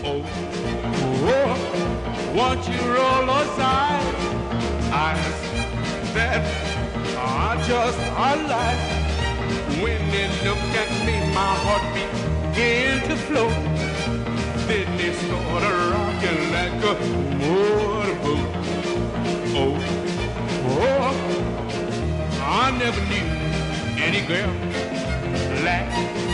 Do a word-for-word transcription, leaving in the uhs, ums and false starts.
Oh, oh, won't you roll aside? Eyes that are just alive. When they look at me, my heart begins to flow. Then they start rocking like a motorboat. Oh, oh, I never knew any girl like